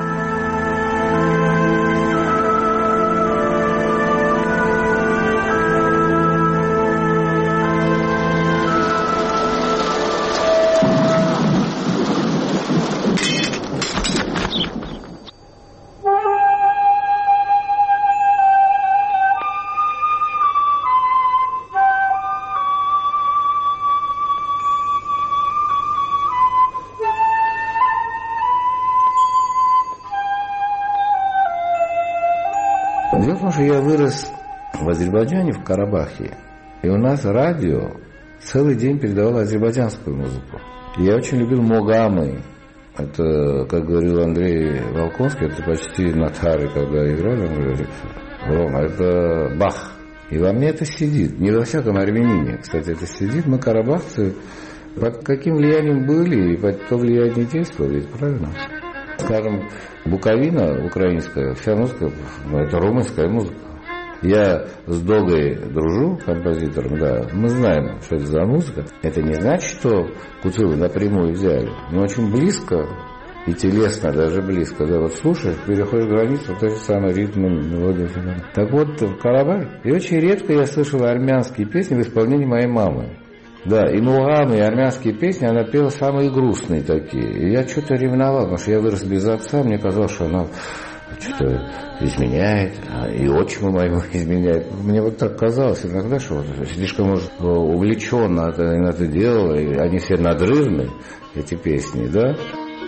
Дело в том, что я вырос в Азербайджане, в Карабахе, и у нас радио целый день передавало азербайджанскую музыку. Я очень любил могамы. Это, как говорил Андрей Волконский, это почти натары, когда играли, он говорит, Рома, это Бах. И во мне это сидит, не во всяком армянине, кстати, это сидит. Мы, карабахцы, под каким влиянием были и под то влияние действовали, правильно? Скажем, Буковина украинская, вся музыка, это румынская музыка. Я с Догой дружу, композитором, да, мы знаем, что это за музыка. Это не значит, что Куцылы напрямую взяли, но очень близко и телесно даже близко. Да, вот слушаешь, переходишь границу, вот эти самые ритмы, мелодии. Так вот, в Карабахе, и очень редко я слышал армянские песни в исполнении моей мамы. Да, и мугамы, и армянские песни, она пела самые грустные такие. И я что-то ревновал, потому что я вырос без отца, мне казалось, что она что-то изменяет, и отчиму моему изменяет. Мне вот так казалось иногда, что вот слишком может, увлеченно это, это делала, и они все надрывны, эти песни, да?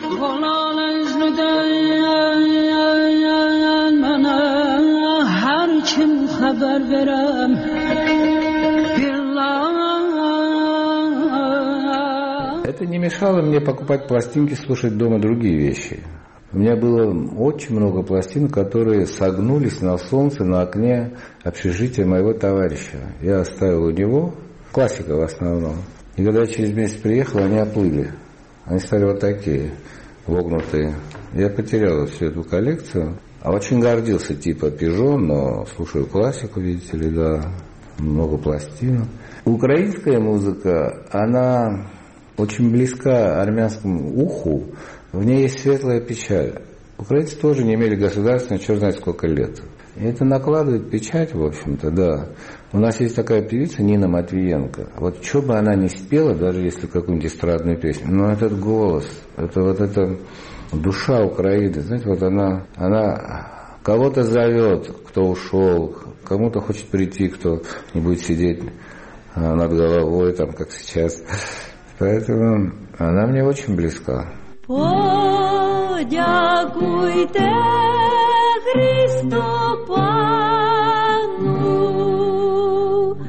Это не мешало мне покупать пластинки, слушать дома другие вещи. У меня было очень много пластин, которые согнулись на солнце, на окне общежития моего товарища. Я оставил у него, классика в основном. И когда я через месяц приехал, они оплыли. Они стали вот такие, вогнутые. Я потерял всю эту коллекцию. А очень гордился типа «Пижон», но слушаю классику, видите ли, да, много пластинок. Украинская музыка, она очень близка армянскому уху, в ней есть светлая печаль. Украинцы тоже не имели государственного, черт знает сколько лет. И это накладывает печать, в общем-то, да. У нас есть такая певица Нина Матвиенко. Вот что бы она ни спела, даже если какую-нибудь эстрадную песню, но этот голос, это вот эта душа Украины, знаете, вот она, она кого-то зовет, кто ушел, кому-то хочет прийти, кто не будет сидеть над головой, там, как сейчас. Поэтому она мне очень близка. Подякуйте Христу Пану,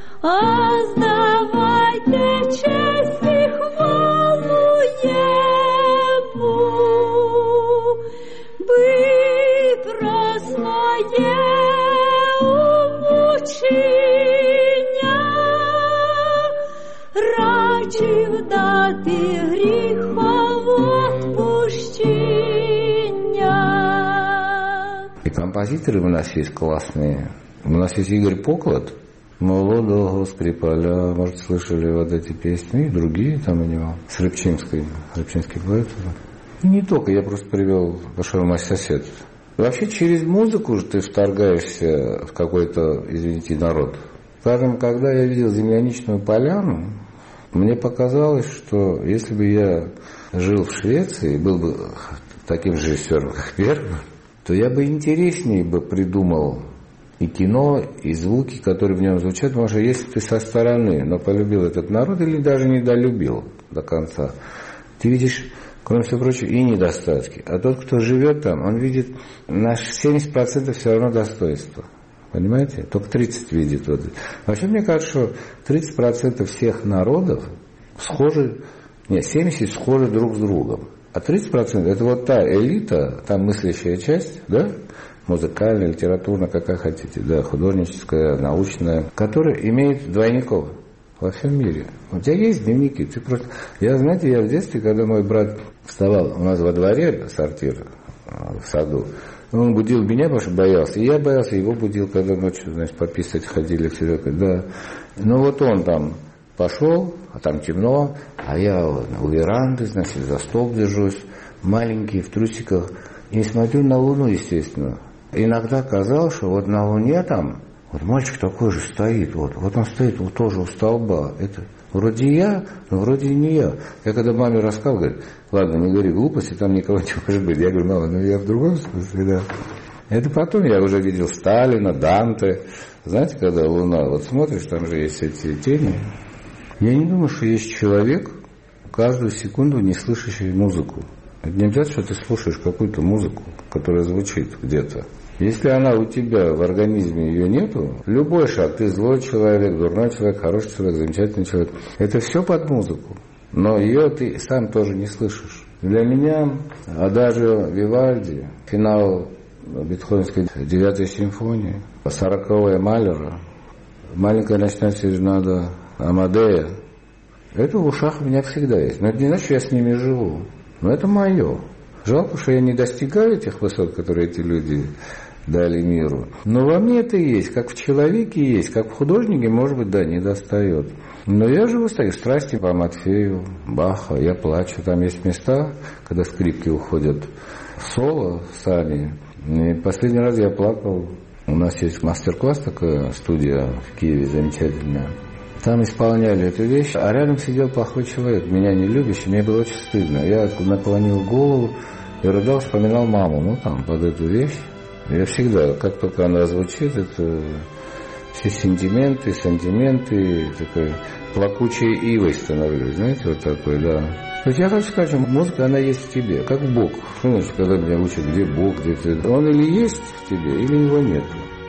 оздавайте честь и хвалу Ему, быть просное умучення, раді вдати гріхову отпущення. И композиторы у нас есть классные. У нас есть Игорь Поклад, молодого Скрипаля, может, слышали вот эти песни, и другие там у него, с Рыбчинской, Рыбчинский поэт. И не только, я просто привел, потому что он мой сосед. Вообще через музыку же ты вторгаешься в какой-то, извините, народ. Скажем, когда я видел «Земляничную поляну», мне показалось, что если бы я жил в Швеции, был бы таким же режиссером, как Бергман, то я бы интереснее бы придумал и кино, и звуки, которые в нем звучат, потому что если ты со стороны, но полюбил этот народ или даже недолюбил до конца, ты видишь, кроме всего прочего, и недостатки. А тот, кто живет там, он видит на семьдесят процентов все равно достоинства. Понимаете? Только тридцать процентов видит. Вот. Вообще, мне кажется, что тридцать процентов всех народов схожи, нет, семьдесят процентов схожи друг с другом. А тридцать процентов это вот та элита, та мыслящая часть, да, музыкальная, литературная, какая хотите, да, художническая, научная, которая имеет двойников во всем мире. У тебя есть дневники, ты просто... Я, знаете, я в детстве, когда мой брат вставал у нас во дворе, сортир, в саду, он будил меня, потому что боялся, и я боялся, его будил, когда ночью, значит, пописать ходили, все такое, да. Ну вот он там пошел, а там темно, а я у веранды, значит, за стол держусь, маленький, в трусиках, и смотрю на Луну, естественно. Иногда казалось, что вот на Луне там, вот мальчик такой же стоит, вот, вот он стоит вот тоже у столба. Это вроде я, но вроде и не я. Я когда маме рассказал, говорит, ладно, не говори глупости, там никого не может быть. Я говорю, мама, ну я в другом смысле, да. Это потом я уже видел Сталина, Данте. Знаете, когда Луна, вот смотришь, там же есть эти тени. Я не думаю, что есть человек, каждую секунду не слышащий музыку. Это не обязательно, что ты слушаешь какую-то музыку, которая звучит где-то. Если она у тебя в организме, ее нету, любой шаг, ты злой человек, дурной человек, хороший человек, замечательный человек, это все под музыку. Но ее ты сам тоже не слышишь. Для меня Адажио Вивальди, финал Бетховенской девятой симфонии, сороковая Малера, маленькая ночная серенада Амадея, это в ушах у меня всегда есть. Но это не значит, что я с ними живу. Но это мое. Жалко, что я не достигаю этих высот, которые эти люди дали миру. Но во мне это есть, как в человеке есть, как в художнике, может быть, да, не достает. Но я живу с такой страсти по Матфею, Баха, я плачу. Там есть места, когда скрипки уходят в соло сами. И последний раз я плакал. У нас есть мастер-класс, такая студия в Киеве замечательная. Там исполняли эту вещь, а рядом сидел плохой человек, меня не любящий, мне было очень стыдно. Я наклонил голову и рыдал, вспоминал маму, ну там, под эту вещь. Я всегда, как только она звучит, это все сентименты, сантименты, такой плакучей ивой становлюсь, знаете, вот такой, да. То есть я хочу сказать, что музыка, она есть в тебе, как Бог. Что значит, когда меня учат, где Бог, где ты? Он или есть в тебе, или его нету.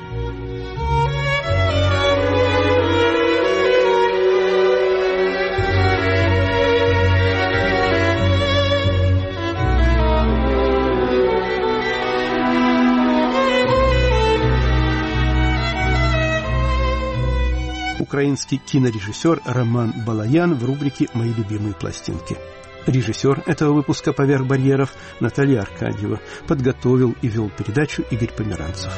Украинский кинорежиссер Роман Балаян в рубрике «Мои любимые пластинки». Режиссер этого выпуска «Поверх барьеров» Наталья Аркадьева. Подготовил и вел передачу Игорь Померанцев.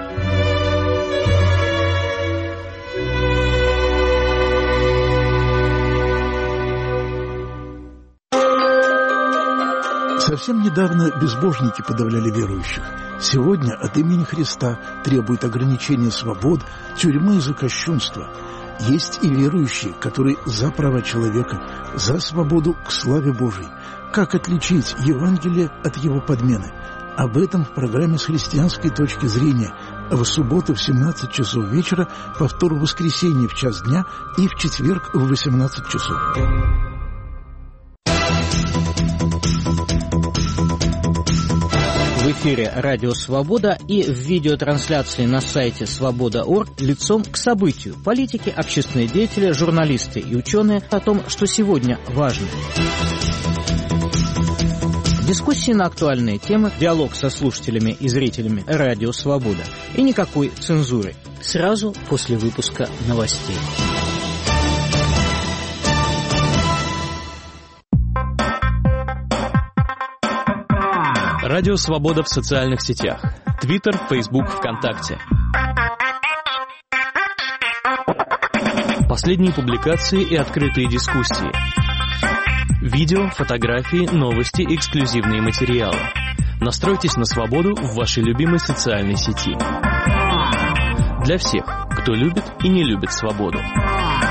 Совсем недавно безбожники подавляли верующих. Сегодня от имени Христа требуют ограничения свобод, тюрьмы и за кощунство. Есть и верующие, которые за права человека, за свободу к славе Божией. Как отличить Евангелие от его подмены? Об этом в программе «С христианской точки зрения» в субботу в семнадцать часов вечера, повтор в воскресенье в час дня и в четверг в восемнадцать часов. В эфире «Радио Свобода» и в видеотрансляции на сайте свобода точка орг лицом к событию. Политики, общественные деятели, журналисты и ученые о том, что сегодня важно. Дискуссии на актуальные темы, диалог со слушателями и зрителями «Радио Свобода». И никакой цензуры. Сразу после выпуска новостей. Радио Свобода в социальных сетях. Твиттер, Фейсбук, ВКонтакте. Последние публикации и открытые дискуссии. Видео, фотографии, новости, эксклюзивные материалы. Настройтесь на свободу в вашей любимой социальной сети. Для всех, кто любит и не любит свободу.